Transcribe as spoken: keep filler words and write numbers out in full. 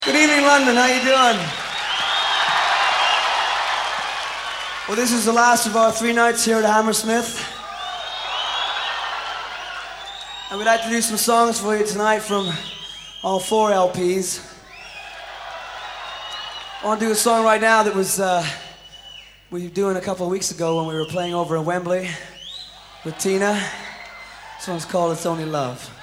Good evening, London. How you doing? Well, this is the last of our three nights here at Hammersmith. And we'd like to do some songs for you tonight from all four L Ps. I want to do a song right now that was uh, we were doing a couple of weeks ago when we were playing over in Wembley with Tina. This one's called It's Only Love.